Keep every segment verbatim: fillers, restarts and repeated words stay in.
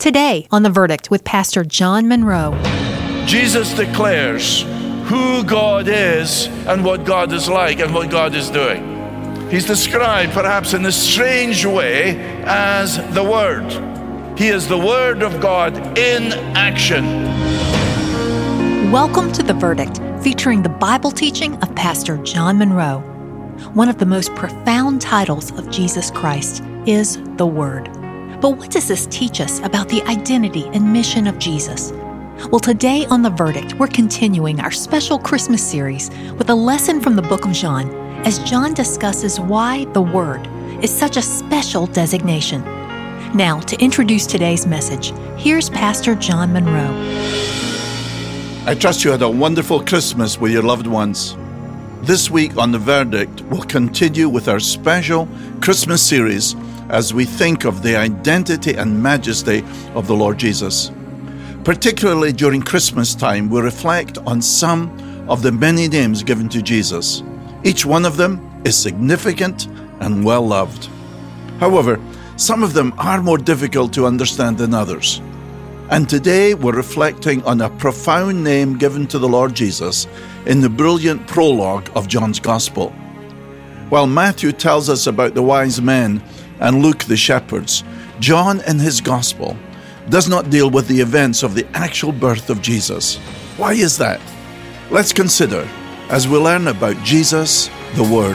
Today on The Verdict with Pastor John Monroe. Jesus declares who God is and what God is like and what God is doing. He's described perhaps in a strange way as the Word. He is the Word of God in action. Welcome to The Verdict, featuring the Bible teaching of Pastor John Monroe. One of the most profound titles of Jesus Christ is the Word. But what does this teach us about the identity and mission of Jesus? Well, today on The Verdict, we're continuing our special Christmas series with a lesson from the book of John, as John discusses why the Word is such a special designation. Now, to introduce today's message, here's Pastor John Monroe. I trust you had a wonderful Christmas with your loved ones. This week on The Verdict, we'll continue with our special Christmas series as we think of the identity and majesty of the Lord Jesus. Particularly during Christmas time, we reflect on some of the many names given to Jesus. Each one of them is significant and well-loved. However, some of them are more difficult to understand than others. And today we're reflecting on a profound name given to the Lord Jesus in the brilliant prologue of John's Gospel. While Matthew tells us about the wise men and Luke the shepherds, John in his Gospel does not deal with the events of the actual birth of Jesus. Why is that? Let's consider as we learn about Jesus, the Word.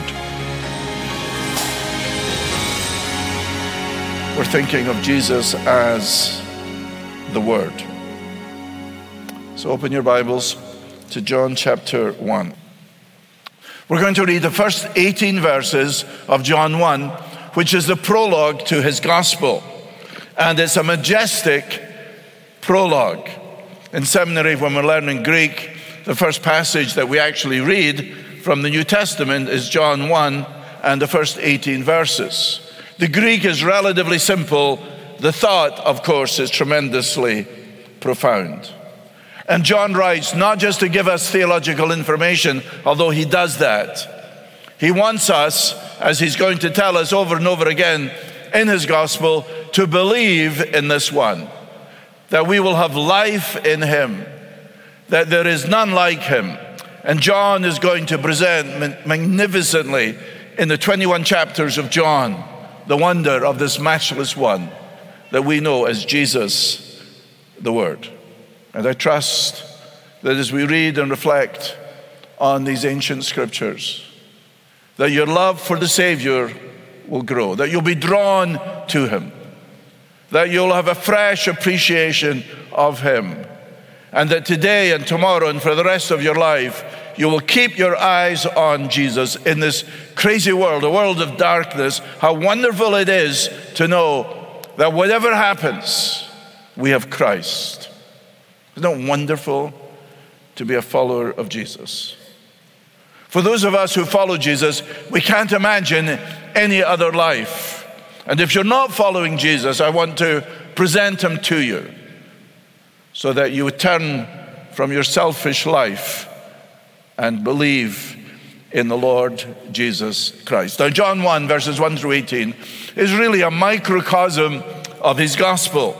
We're thinking of Jesus as the Word. So open your Bibles to John chapter one. We're going to read the first eighteen verses of John one, which is the prologue to his Gospel. And it's a majestic prologue. In seminary, when we're learning Greek, the first passage that we actually read from the New Testament is John one and the first eighteen verses. The Greek is relatively simple. The thought, of course, is tremendously profound. And John writes not just to give us theological information, although he does that. He wants us, as he's going to tell us over and over again in his gospel, to believe in this one, that we will have life in him, that there is none like him. And John is going to present magnificently in the twenty-one chapters of John the wonder of this matchless one that we know as Jesus, the Word. And I trust that as we read and reflect on these ancient scriptures, that your love for the Savior will grow, that you'll be drawn to him, that you'll have a fresh appreciation of him, and that today and tomorrow and for the rest of your life, you will keep your eyes on Jesus in this crazy world, a world of darkness. How wonderful it is to know that whatever happens, we have Christ. Isn't it wonderful to be a follower of Jesus? For those of us who follow Jesus, we can't imagine any other life. And if you're not following Jesus, I want to present him to you so that you turn from your selfish life and believe in the Lord Jesus Christ. Now, John one, verses one through eighteen, is really a microcosm of his gospel.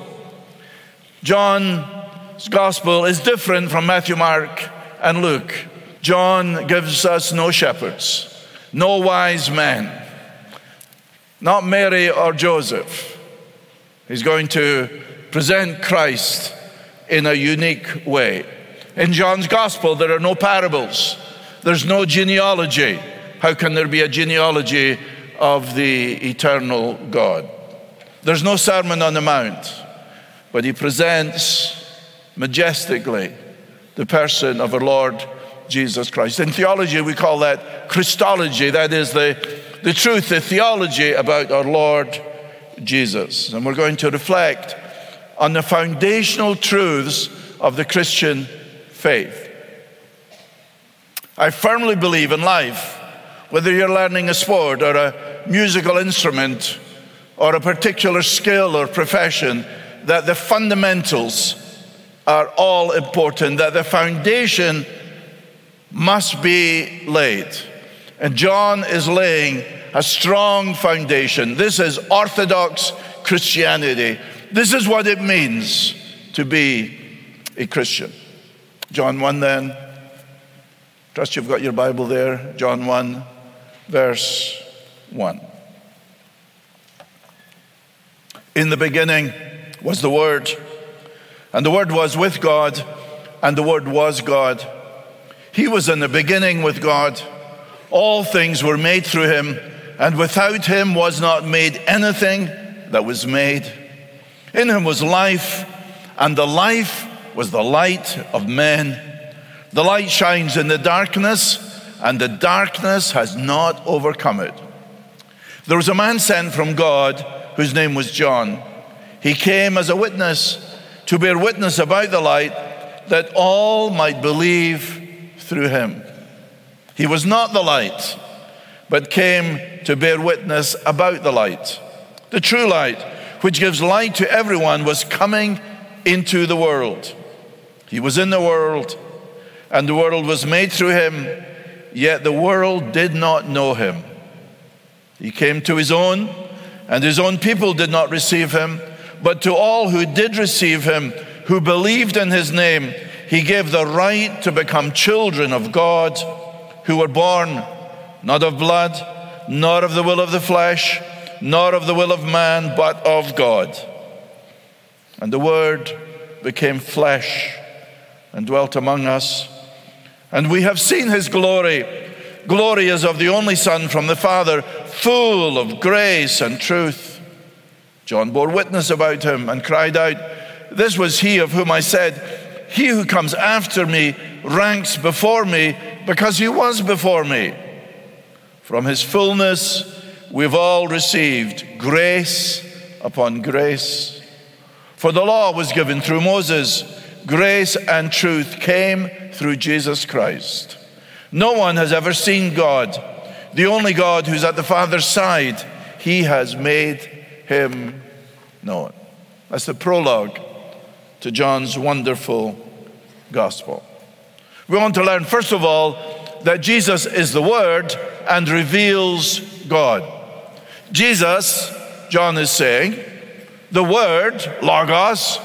John's gospel is different from Matthew, Mark, and Luke. John gives us no shepherds, no wise men, not Mary or Joseph. He's going to present Christ in a unique way. In John's gospel, there are no parables. There's no genealogy. How can there be a genealogy of the eternal God? There's no Sermon on the Mount, but he presents majestically the person of our Lord Jesus Christ. In theology, we call that Christology. That is the, the truth, the theology about our Lord Jesus. And we're going to reflect on the foundational truths of the Christian faith. I firmly believe in life, whether you're learning a sport or a musical instrument or a particular skill or profession, that the fundamentals are all important, that the foundation must be laid. And John is laying a strong foundation. This is Orthodox Christianity. This is what it means to be a Christian. John one then. Trust you've got your Bible there. John one, verse one. In the beginning was the Word, and the Word was with God, and the Word was God. He was in the beginning with God. All things were made through him, and without him was not made anything that was made. In him was life, and the life was the light of men. The light shines in the darkness, and the darkness has not overcome it. There was a man sent from God whose name was John. He came as a witness to bear witness about the light, that all might believe through him. He was not the light, but came to bear witness about the light. The true light, which gives light to everyone, was coming into the world. He was in the world, and the world was made through him, yet the world did not know him. He came to his own, and his own people did not receive him. But to all who did receive him, who believed in his name, he gave the right to become children of God, who were born not of blood, nor of the will of the flesh, nor of the will of man, but of God. And the Word became flesh and dwelt among us. And we have seen his glory. Glory as of the only Son from the Father, full of grace and truth. John bore witness about him and cried out, "This was he of whom I said, he who comes after me ranks before me, because he was before me." From his fullness we've all received grace upon grace. For the law was given through Moses. Grace and truth came through Jesus Christ. No one has ever seen God, the only God who's at the Father's side. He has made him known. That's the prologue to John's wonderful gospel. We want to learn, first of all, that Jesus is the Word and reveals God. Jesus, John is saying, the Word, Logos,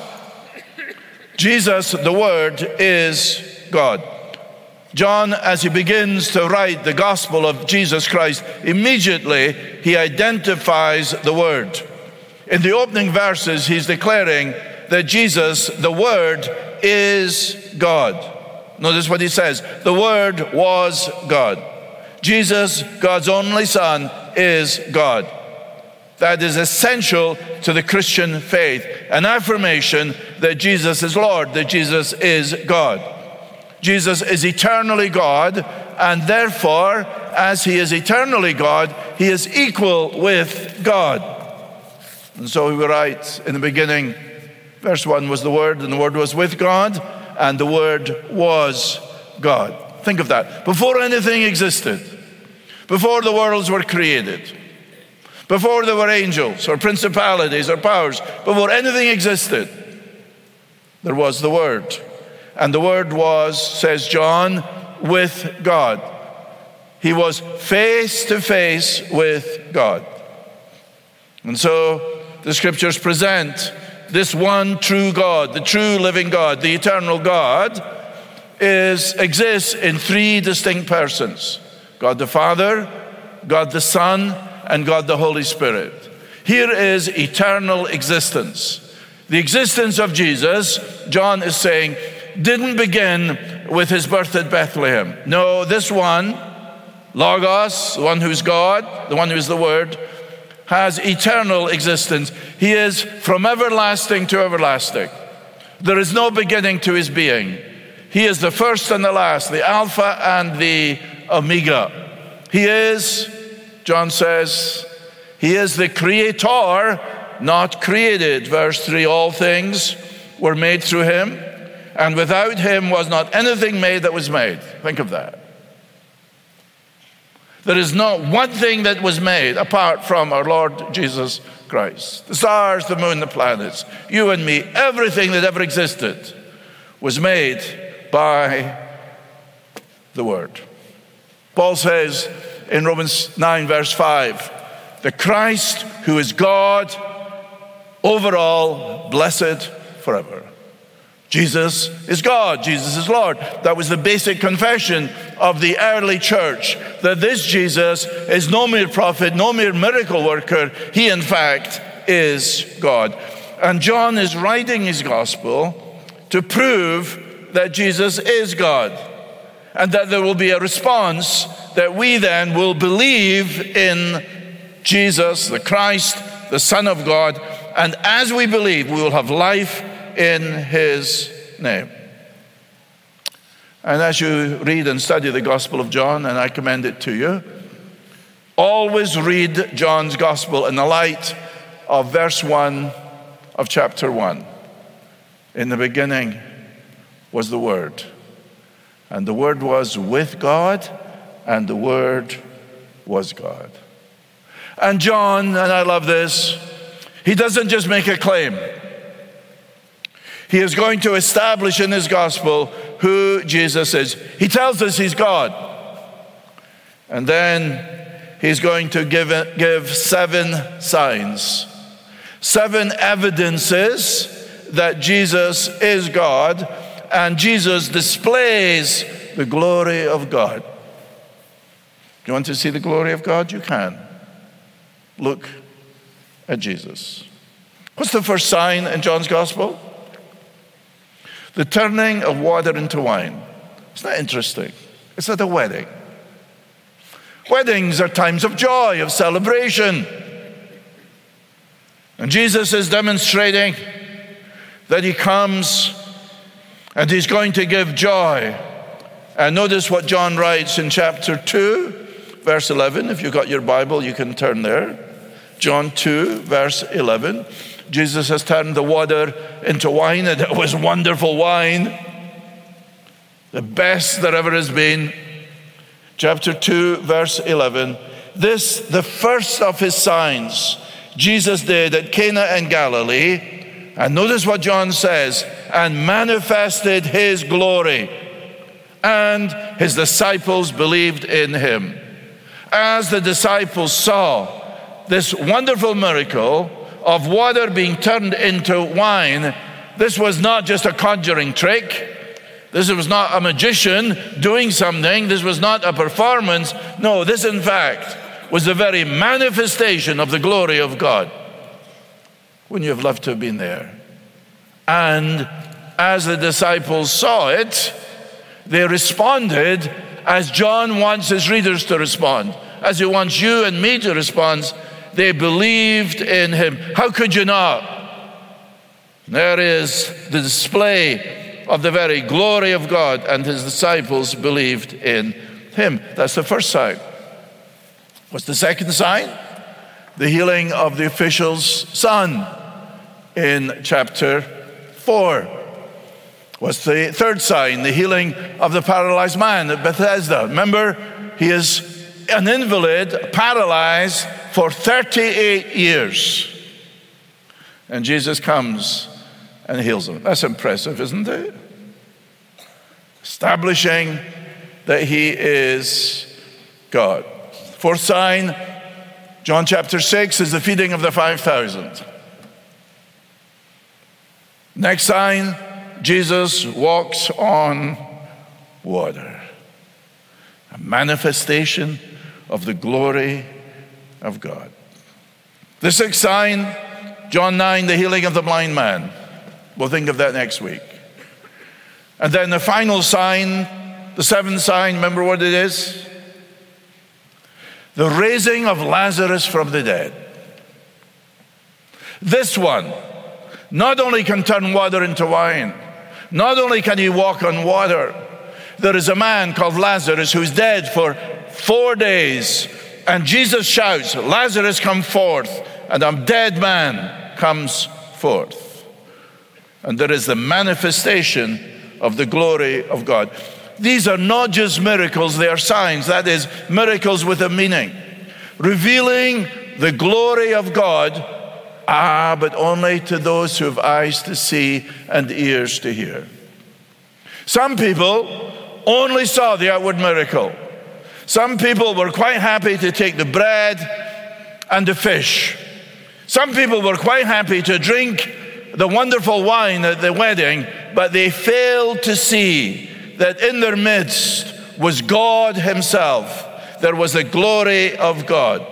Jesus, the Word, is God. John, as he begins to write the gospel of Jesus Christ, immediately he identifies the Word. In the opening verses, he's declaring that Jesus, the Word, is God. Notice what he says. The Word was God. Jesus, God's only Son, is God. That is essential to the Christian faith, an affirmation that Jesus is Lord, that Jesus is God. Jesus is eternally God, and therefore, as he is eternally God, he is equal with God. And so we write in the beginning, verse one was the Word, and the Word was with God, and the Word was God. Think of that. Before anything existed, before the worlds were created, before there were angels or principalities or powers, before anything existed, there was the Word. And the Word was, says John, with God. He was face to face with God. And so the Scriptures present this one true God, the true living God, the eternal God, is exists in three distinct persons: God the Father, God the Son, and God the Holy Spirit. Here is eternal existence. The existence of Jesus, John is saying, didn't begin with his birth at Bethlehem. No, this one, Logos, the one who's God, the one who is the Word, has eternal existence. He is from everlasting to everlasting. There is no beginning to his being. He is the first and the last, the Alpha and the Omega. He is, John says, he is the creator, not created. Verse three, all things were made through him, and without him was not anything made that was made. Think of that. There is not one thing that was made apart from our Lord Jesus Christ. The stars, the moon, the planets, you and me, everything that ever existed was made by the Word. Paul says in Romans nine verse five, the Christ who is God overall, blessed forever. Jesus is God. Jesus is Lord. That was the basic confession of the early church, that this Jesus is no mere prophet, no mere miracle worker. He, in fact, is God. And John is writing his gospel to prove that Jesus is God, and that there will be a response that we then will believe in Jesus, the Christ, the Son of God, and as we believe, we will have life in his name. And as you read and study the Gospel of John, and I commend it to you, always read John's Gospel in the light of verse one of chapter one. In the beginning was the Word, and the Word was with God, and the Word was God. And John, and I love this, he doesn't just make a claim. He is going to establish in his gospel who Jesus is. He tells us he's God. And then he's going to give, give seven signs. Seven evidences that Jesus is God, and Jesus displays the glory of God. You want to see the glory of God? You can. Look at Jesus. What's the first sign in John's gospel? The turning of water into wine. Isn't that interesting? It's at a wedding. Weddings are times of joy, of celebration. And Jesus is demonstrating that he comes and he's going to give joy. And notice what John writes in chapter two, verse eleven. If you've got your Bible, you can turn there. John two, verse eleven. Jesus has turned the water into wine, and it was wonderful wine, the best that ever has been. Chapter two, verse eleven. This, the first of his signs, Jesus did at Cana in Galilee. And notice what John says, and manifested his glory, and his disciples believed in him. As the disciples saw this wonderful miracle of water being turned into wine, this was not just a conjuring trick. This was not a magician doing something. This was not a performance. No, this in fact was the very manifestation of the glory of God. Wouldn't you have loved to have been there? And as the disciples saw it, they responded as John wants his readers to respond, as he wants you and me to respond. They believed in him. How could you not? There is the display of the very glory of God, and his disciples believed in him. That's the first sign. What's the second sign? The healing of the official's son in chapter four. What's the third sign? The healing of the paralyzed man at Bethesda. Remember, he is an invalid, paralyzed for thirty-eight years. And Jesus comes and heals him. That's impressive, isn't it? Establishing that he is God. Fourth sign, John chapter six, is the feeding of the five thousand. Next sign, Jesus walks on water. A manifestation of the glory of God. The sixth sign, John nine, the healing of the blind man. We'll think of that next week. And then the final sign, the seventh sign, remember what it is? The raising of Lazarus from the dead. This one not only can turn water into wine, not only can he walk on water, there is a man called Lazarus who's dead for four days. And Jesus shouts, Lazarus, come forth. And a dead man comes forth. And there is the manifestation of the glory of God. These are not just miracles, they are signs. That is, miracles with a meaning. Revealing the glory of God, ah, but only to those who have eyes to see and ears to hear. Some people only saw the outward miracle. Some people were quite happy to take the bread and the fish. Some people were quite happy to drink the wonderful wine at the wedding, but they failed to see that in their midst was God himself. There was the glory of God.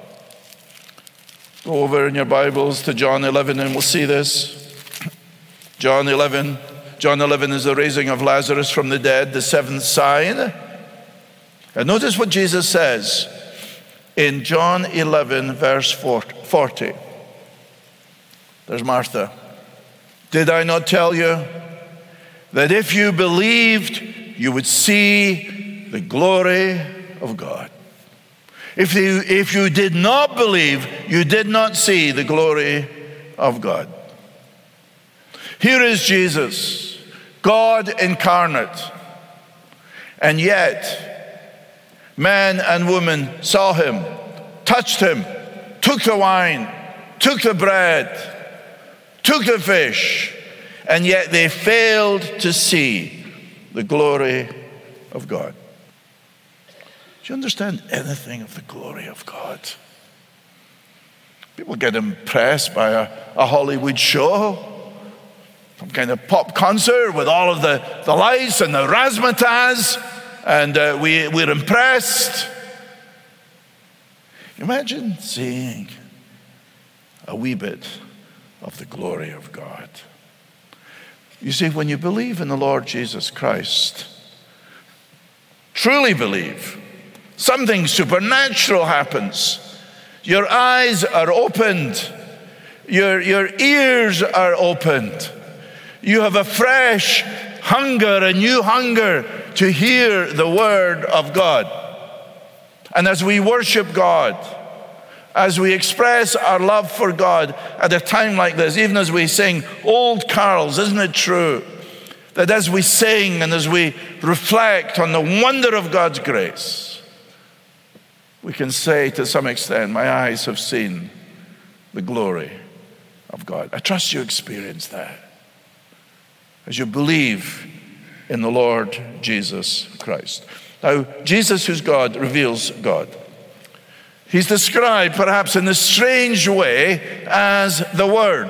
Go over in your Bibles to John eleven and we'll see this. John eleven. John eleven is the raising of Lazarus from the dead, the seventh sign. And notice what Jesus says in John eleven, verse forty. There's Martha. Did I not tell you that if you believed, you would see the glory of God? If you, if you did not believe, you did not see the glory of God. Here is Jesus, God incarnate. And yet, man and woman saw him, touched him, took the wine, took the bread, took the fish, and yet they failed to see the glory of God. Do you understand anything of the glory of God? People get impressed by a, a Hollywood show, some kind of pop concert with all of the, the lights and the razzmatazz, and uh, we, we're impressed. Imagine seeing a wee bit of the glory of God. You see, when you believe in the Lord Jesus Christ, truly believe, something supernatural happens. Your eyes are opened. Your, your ears are opened. You have a fresh hunger, a new hunger to hear the word of God. And as we worship God, as we express our love for God at a time like this, even as we sing old carols, isn't it true that as we sing and as we reflect on the wonder of God's grace, we can say to some extent, my eyes have seen the glory of God. I trust you experience that as you believe in the Lord Jesus Christ. Now, Jesus, who's God, reveals God. He's described perhaps in a strange way as the Word.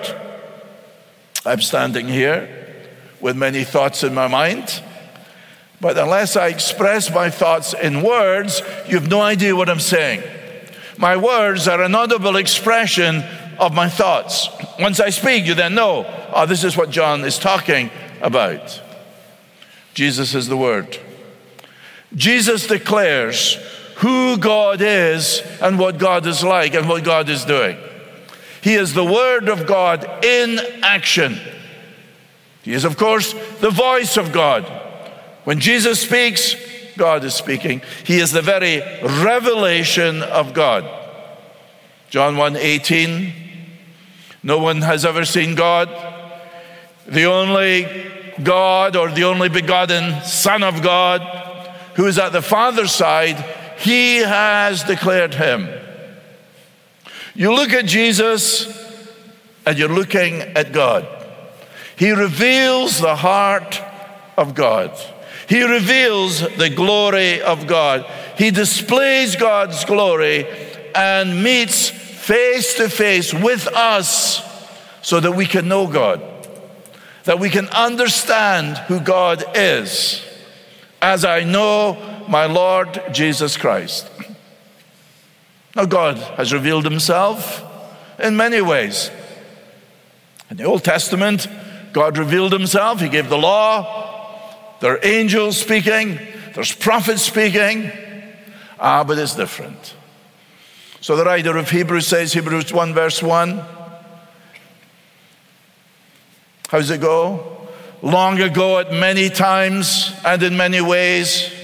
I'm standing here with many thoughts in my mind, but unless I express my thoughts in words, you have no idea what I'm saying. My words are an audible expression of my thoughts. Once I speak, you then know, oh, this is what John is talking about. Jesus is the Word. Jesus declares who God is and what God is like and what God is doing. He is the Word of God in action. He is, of course, the voice of God. When Jesus speaks, God is speaking. He is the very revelation of God. John one eighteen, no one has ever seen God. The only God, or the only begotten Son of God, who is at the Father's side, he has declared him. You look at Jesus and you're looking at God. He reveals the heart of God. He reveals the glory of God. He displays God's glory and meets face to face with us so that we can know God, that we can understand who God is, as I know my Lord Jesus Christ. Now, God has revealed himself in many ways. In the Old Testament, God revealed himself. He gave the law. There are angels speaking. There's prophets speaking. Ah, but it's different. So the writer of Hebrews says, Hebrews one verse one, how's it go? Long ago, at many times and in many ways,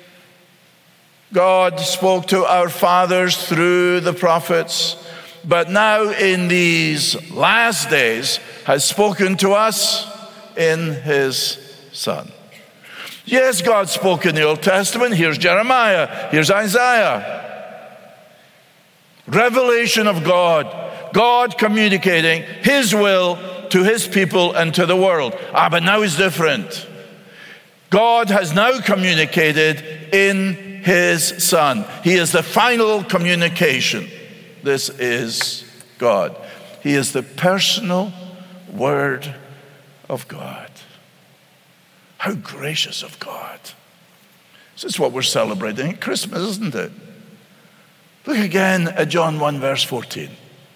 God spoke to our fathers through the prophets, but now in these last days has spoken to us in his Son. Yes, God spoke in the Old Testament. Here's Jeremiah. Here's Isaiah. Revelation of God. God communicating his will to his people and to the world. Ah, but now it's different. God has now communicated in his Son. He is the final communication. This is God. He is the personal Word of God. How gracious of God. This is what we're celebrating at Christmas, isn't it? Look again at John one, verse fourteen.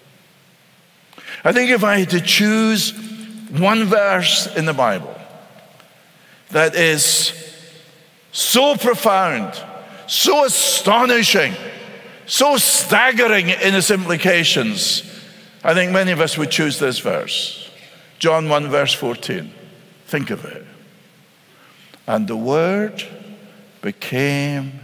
I think if I had to choose one verse in the Bible that is so profound, so astonishing, so staggering in its implications, I think many of us would choose this verse. John one, verse fourteen. Think of it. And the Word became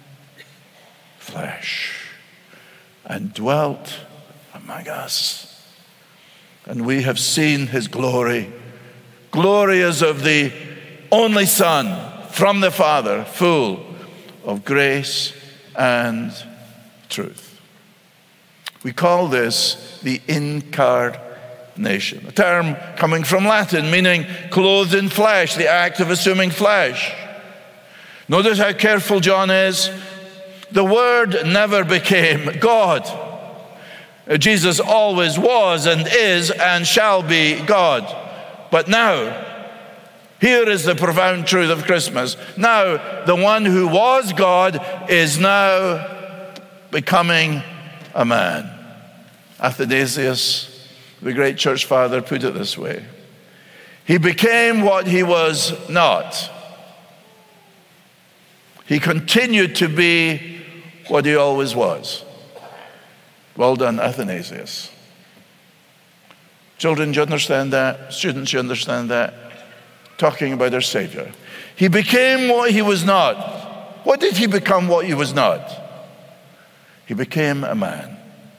flesh and dwelt among us. And we have seen his glory. Glory as of the only Son from the Father, full of grace and truth. We call this the incarnation, a term coming from Latin meaning clothed in flesh, the act of assuming flesh. Notice how careful John is. The Word never became God. Jesus always was and is and shall be God. But now, here is the profound truth of Christmas. Now, the one who was God is now becoming a man. Athanasius, the great church father, put it this way. He became what he was not. He continued to be what he always was. Well done, Athanasius. Children, do you understand that? Students, do you understand that? Talking about our Savior. He became what he was not. What did he become what he was not? He became a man.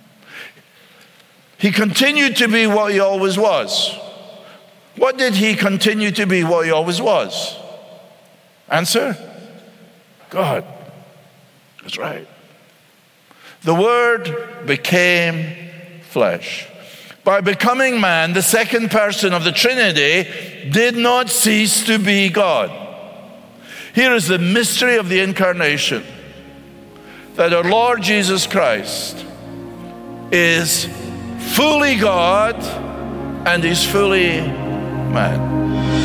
He continued to be what he always was. What did he continue to be what he always was? Answer? God. That's right. The Word became flesh. By becoming man, the second person of the Trinity did not cease to be God. Here is the mystery of the incarnation, that our Lord Jesus Christ is fully God and is fully man.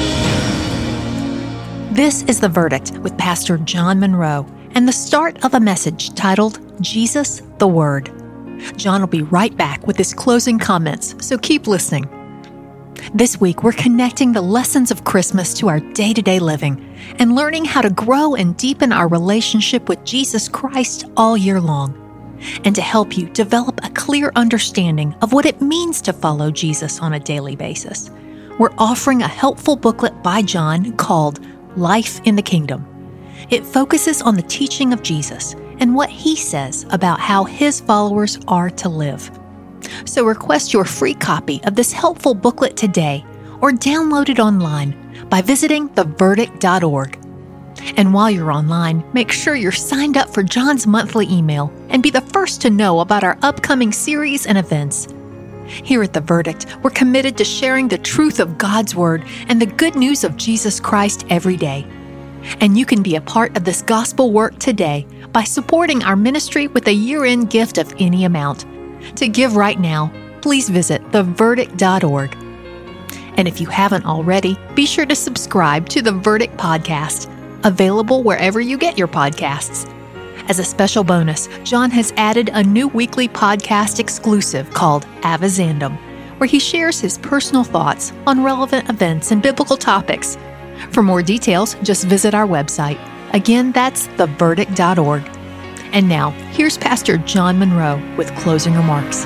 This is The Verdict with Pastor John Monroe and the start of a message titled Jesus the Word. John will be right back with his closing comments, so keep listening. This week, we're connecting the lessons of Christmas to our day-to-day living and learning how to grow and deepen our relationship with Jesus Christ all year long. And to help you develop a clear understanding of what it means to follow Jesus on a daily basis, we're offering a helpful booklet by John called Life in the Kingdom. It focuses on the teaching of Jesus and what he says about how his followers are to live. So request your free copy of this helpful booklet today or download it online by visiting the verdict dot org. And while you're online, make sure you're signed up for John's monthly email and be the first to know about our upcoming series and events. Here at The Verdict, we're committed to sharing the truth of God's Word and the good news of Jesus Christ every day. And you can be a part of this gospel work today by supporting our ministry with a year-end gift of any amount. To give right now, please visit the verdict dot org. And if you haven't already, be sure to subscribe to The Verdict Podcast, available wherever you get your podcasts. As a special bonus, John has added a new weekly podcast exclusive called Avizandum, where he shares his personal thoughts on relevant events and biblical topics. For more details, just visit our website. Again, that's the verdict dot org. And now, here's Pastor John Monroe with closing remarks.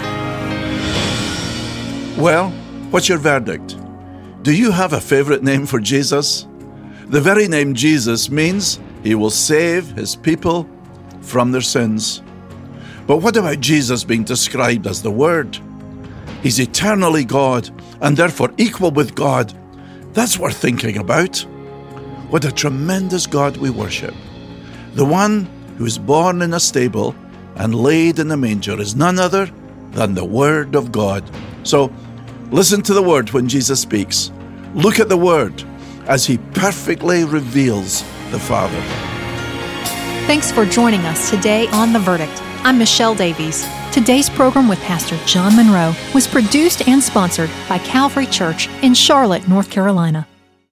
Well, what's your verdict? Do you have a favorite name for Jesus? The very name Jesus means he will save his people from their sins. But what about Jesus being described as the Word? He's eternally God and therefore equal with God. That's worth thinking about. What a tremendous God we worship. The one who is born in a stable and laid in a manger is none other than the Word of God. So, listen to the Word when Jesus speaks. Look at the Word as he perfectly reveals the Father. Thanks for joining us today on The Verdict. I'm Michelle Davies. Today's program with Pastor John Monroe was produced and sponsored by Calvary Church in Charlotte, North Carolina.